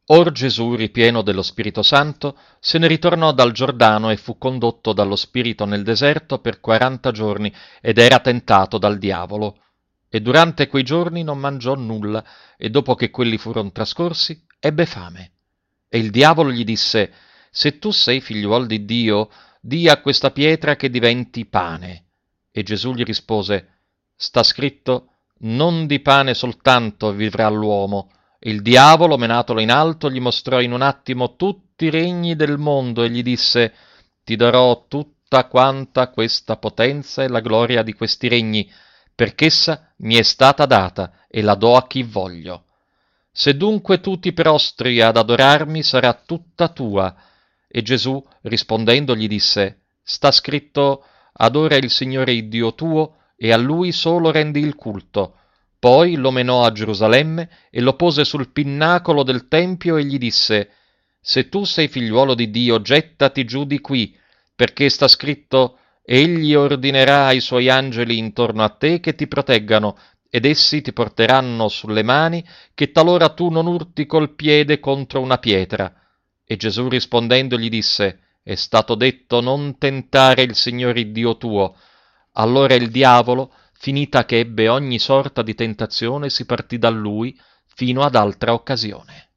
Or Gesù, ripieno dello Spirito Santo, se ne ritornò dal Giordano e fu condotto dallo Spirito nel deserto per 40 giorni ed era tentato dal diavolo. E durante quei giorni non mangiò nulla, e dopo che quelli furono trascorsi, ebbe fame. E il diavolo gli disse: Se tu sei figliuol di Dio, di a questa pietra che diventi pane. E Gesù gli rispose: Sta scritto, non di pane soltanto vivrà l'uomo. E il diavolo, menatolo in alto, gli mostrò in un attimo tutti i regni del mondo e gli disse: Ti darò tutta quanta questa potenza e la gloria di questi regni, perch'essa mi è stata data e la do a chi voglio. Se dunque tu ti prostri ad adorarmi, sarà tutta tua. E Gesù, rispondendo, gli disse: Sta scritto, adora il Signore il Dio tuo e a Lui solo rendi il culto. Poi lo menò a Gerusalemme e lo pose sul pinnacolo del Tempio e gli disse: Se tu sei figliuolo di Dio, gettati giù di qui, perché sta scritto: Egli ordinerà ai suoi angeli intorno a te che ti proteggano, ed essi ti porteranno sulle mani, che talora tu non urti col piede contro una pietra. E Gesù rispondendo gli disse: È stato detto non tentare il Signore Dio tuo. Allora il diavolo, finita che ebbe ogni sorta di tentazione, si partì da lui fino ad altra occasione.